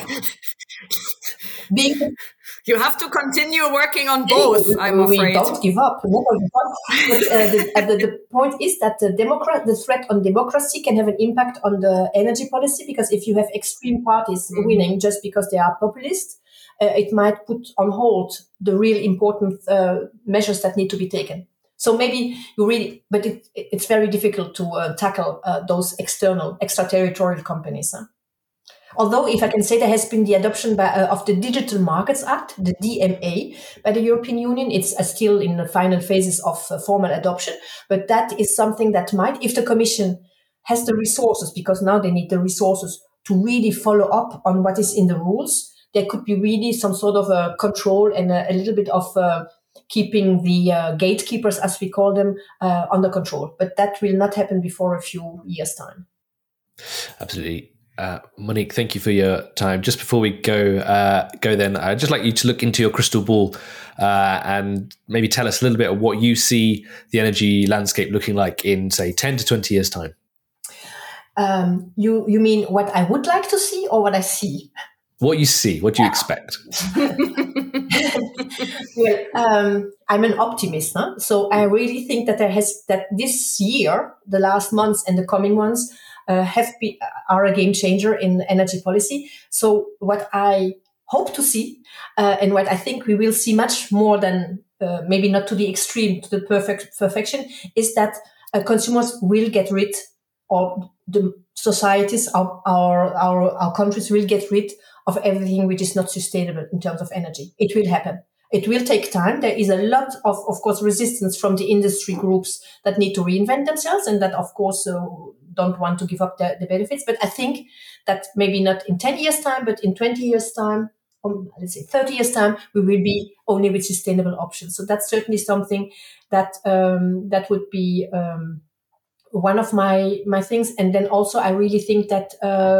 [SPEAKER 3] You have to continue working on both, I'm afraid.
[SPEAKER 4] We don't give up. Never give up. But the point is that the threat on democracy can have an impact on the energy policy, because if you have extreme parties winning just because they are populist, it might put on hold the real important measures that need to be taken. So maybe but it's very difficult to tackle those extraterritorial companies. Although, if I can say, there has been the adoption of the Digital Markets Act, the DMA, by the European Union. It's still in the final phases of formal adoption, but that is something that might, if the Commission has the resources, because now they need the resources to really follow up on what is in the rules, there could be really some sort of a control and a little bit of keeping the gatekeepers, as we call them, under control. But that will not happen before a few years' time.
[SPEAKER 1] Absolutely. Monique, thank you for your time. Just before we go then, I'd just like you to look into your crystal ball and maybe tell us a little bit of what you see the energy landscape looking like in, say, 10 to 20 years' time.
[SPEAKER 4] You mean what I would like to see or what I see?
[SPEAKER 1] What you see, what do you expect?
[SPEAKER 4] Well, I'm an optimist, huh? So I really think that that this year, the last months and the coming ones, are a game changer in energy policy. So what I hope to see, and what I think we will see much more than maybe not to the extreme, to the perfection, is that consumers will get rid, or the societies, our countries will get rid of everything which is not sustainable in terms of energy. It will happen. It will take time. There is a lot of course, resistance from the industry groups that need to reinvent themselves and that, of course, don't want to give up the benefits. But I think that maybe not in 10 years' time, but in 20 years' time, or let's say 30 years' time, we will be only with sustainable options. So that's certainly something that that would be one of my things. And then also, I really think that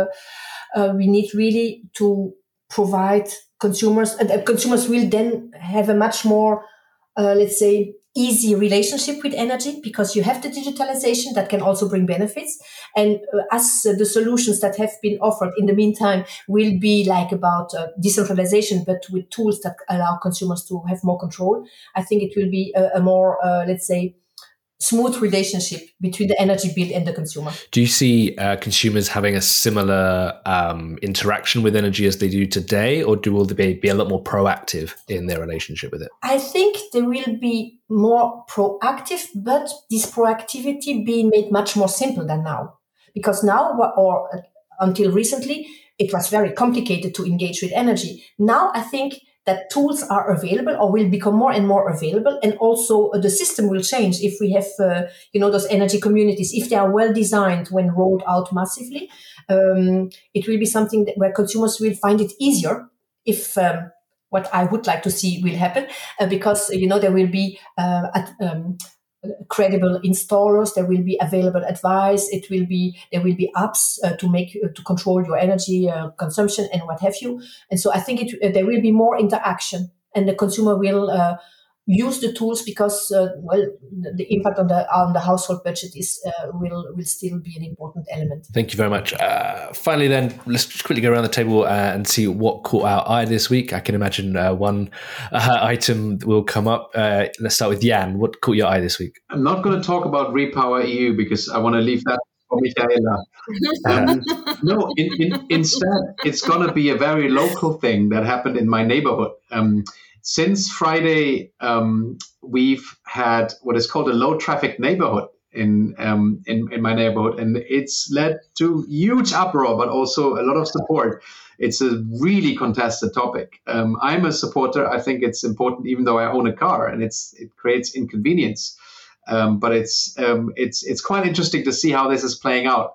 [SPEAKER 4] we need really to provide consumers will then have a much more, let's say, easy relationship with energy, because you have the digitalization that can also bring benefits. And as the solutions that have been offered in the meantime will be like about decentralization, but with tools that allow consumers to have more control, I think it will be a more, let's say, smooth relationship between the energy bill and the consumer.
[SPEAKER 1] Do you see consumers having a similar interaction with energy as they do today, or will they be a lot more proactive in their relationship with it?
[SPEAKER 4] I think they will be more proactive, but this proactivity being made much more simple than now. Because now, or until recently, it was very complicated to engage with energy. Now, I think that tools are available or will become more and more available. And also the system will change if we have, those energy communities, if they are well designed when rolled out massively. It will be something where consumers will find it easier if what I would like to see will happen, because, there will be credible installers, there will be available advice, there will be apps to control your energy consumption and what have you. And so I think there will be more interaction, and the consumer will use the tools because the impact on the household budget will still be an important element.
[SPEAKER 1] Thank you very much. Finally, then, let's just quickly go around the table and see what caught our eye this week. I can imagine one item will come up. Let's start with Jan. What caught your eye this week?
[SPEAKER 2] I'm not going to talk about Repower EU because I want to leave that for Michaela. No, instead, it's going to be a very local thing that happened in my neighborhood. Since Friday, we've had what is called a low traffic neighborhood in my neighborhood, and it's led to huge uproar, but also a lot of support. It's a really contested topic. I'm a supporter. I think it's important, even though I own a car, and it creates inconvenience. But it's quite interesting to see how this is playing out.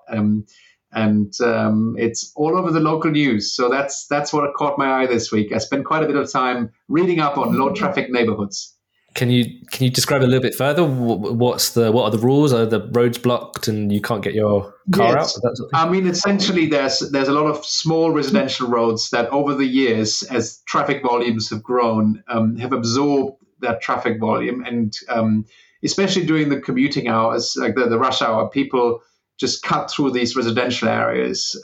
[SPEAKER 2] And it's all over the local news. So that's what caught my eye this week. I spent quite a bit of time reading up on low traffic neighborhoods.
[SPEAKER 1] Can you describe a little bit further? What are the rules? Are the roads blocked and you can't get your car out?
[SPEAKER 2] I mean, essentially, there's a lot of small residential roads that over the years, as traffic volumes have grown, have absorbed that traffic volume, and especially during the commuting hours, like the rush hour, people just cut through these residential areas.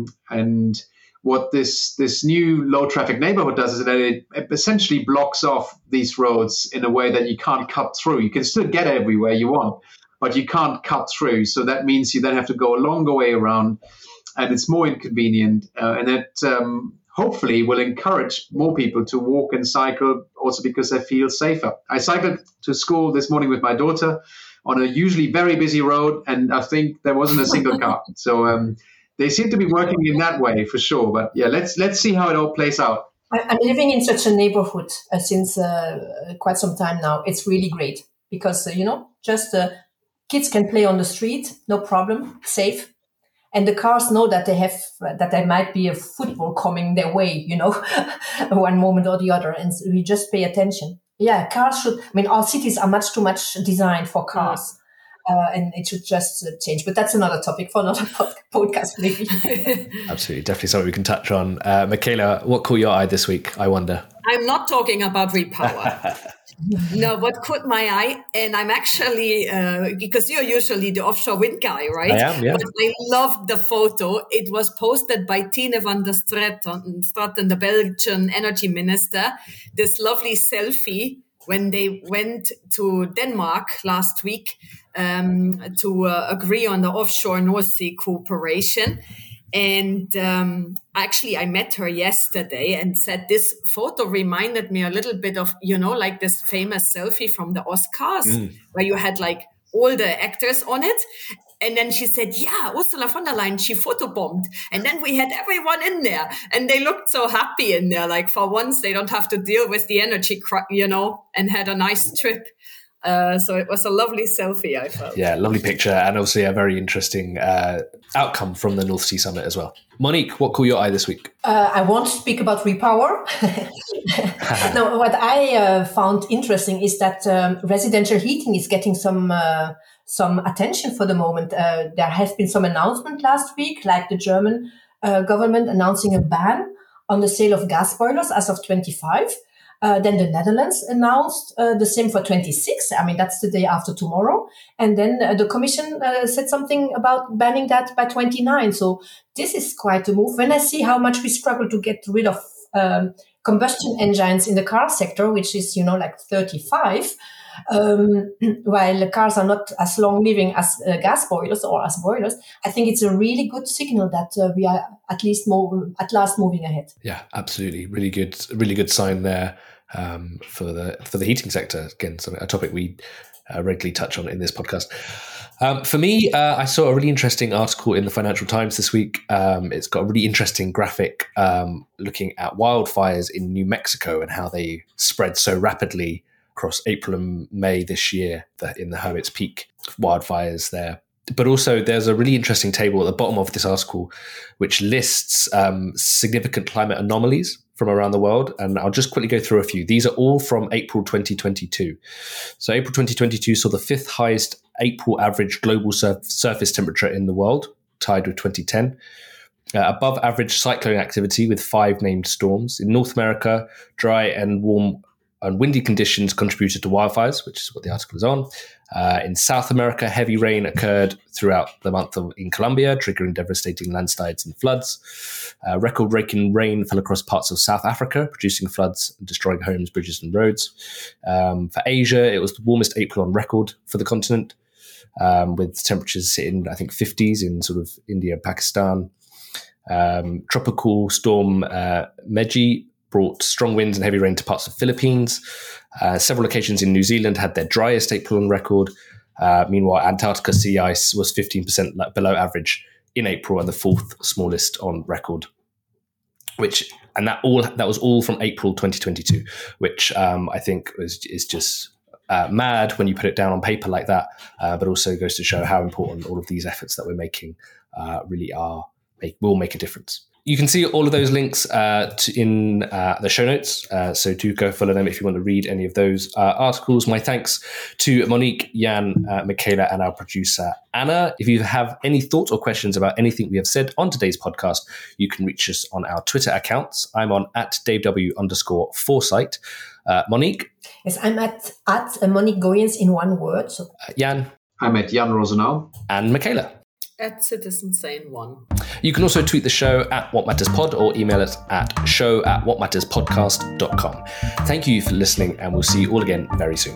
[SPEAKER 2] And what this new low traffic neighborhood does is that it essentially blocks off these roads in a way that you can't cut through. You can still get everywhere you want, but you can't cut through. So that means you then have to go a longer way around, and it's more inconvenient. And it hopefully will encourage more people to walk and cycle, also because they feel safer. I cycled to school this morning with my daughter on a usually very busy road, and I think there wasn't a single car. So they seem to be working in that way for sure. But yeah, let's see how it all plays out.
[SPEAKER 4] I'm living in such a neighborhood since quite some time now. It's really great because just kids can play on the street, no problem, safe, and the cars know that there might be a football coming their way, one moment or the other, and we just pay attention. cars should. I mean, our cities are much too much designed for cars. And it should just change. But that's another topic for another podcast, maybe.
[SPEAKER 1] Absolutely. Definitely something we can touch on. Michaela, what caught your eye this week, I wonder?
[SPEAKER 3] I'm not talking about repower. No, what caught my eye, and I'm actually, because you're usually the offshore wind guy, right?
[SPEAKER 1] I am, yeah.
[SPEAKER 3] But I loved the photo. It was posted by Tine van der Straten, the Belgian energy minister, this lovely selfie when they went to Denmark last week to agree on the offshore North Sea cooperation. And actually, I met her yesterday and said this photo reminded me a little bit of, like this famous selfie from the Oscars where you had like all the actors on it. And then she said, yeah, Ursula von der Leyen, she photobombed. And then we had everyone in there and they looked so happy in there. Like for once, they don't have to deal with the energy, and had a nice trip. So it was a lovely selfie, I felt.
[SPEAKER 1] Yeah, lovely picture and obviously a very interesting outcome from the North Sea Summit as well. Monique, what caught your eye this week?
[SPEAKER 4] I want to speak about repower. No, what I found interesting is that residential heating is getting some attention for the moment. There has been some announcement last week, like the German government announcing a ban on the sale of gas boilers as of 25. Then the Netherlands announced the same for 26. I mean, that's the day after tomorrow. And then the Commission said something about banning that by 29. So this is quite a move. When I see how much we struggle to get rid of combustion engines in the car sector, which is, like 35, while the cars are not as long living as gas boilers or as boilers, I think it's a really good signal that we are at last moving ahead.
[SPEAKER 1] Yeah, absolutely. Really good sign there for the heating sector. Again, a topic we regularly touch on in this podcast. For me, I saw a really interesting article in the Financial Times this week. It's got a really interesting graphic looking at wildfires in New Mexico and how they spread so rapidly across April and May this year in the Hermit's Peak wildfires there. But also there's a really interesting table at the bottom of this article which lists significant climate anomalies from around the world. And I'll just quickly go through a few. These are all from April 2022. So April 2022 saw the fifth highest April average global surface temperature in the world, tied with 2010. Above average cyclone activity with 5 named storms. In North America, dry and warm and windy conditions contributed to wildfires, which is what the article is on. In South America, heavy rain occurred throughout the month in Colombia, triggering devastating landslides and floods. Record-breaking rain fell across parts of South Africa, producing floods and destroying homes, bridges, and roads. For Asia, it was the warmest April on record for the continent, with temperatures hitting, I think, 50s in sort of India and Pakistan. Tropical storm Meji brought strong winds and heavy rain to parts of the Philippines. Several locations in New Zealand had their driest April on record. Meanwhile, Antarctica sea ice was 15% below average in April and the 4th smallest on record. That was all from April 2022, which I think is just mad when you put it down on paper like that, but also goes to show how important all of these efforts that we're making really will make a difference. You can see all of those links in the show notes, so do go follow them if you want to read any of those articles. My thanks to Monique, Jan, Michaela, and our producer, Anna. If you have any thoughts or questions about anything we have said on today's podcast, you can reach us on our Twitter accounts. I'm on @DaveW_Foresight. Monique?
[SPEAKER 4] Yes, I'm at Monique Goyens in one word. So.
[SPEAKER 1] Jan?
[SPEAKER 2] I'm at Jan Rosenau.
[SPEAKER 1] And Michaela?
[SPEAKER 3] At Citizen Sane 1.
[SPEAKER 1] You can also tweet the show at What Matters Pod or email us at show@whatmatterspodcast.com. Thank you for listening, and we'll see you all again very soon.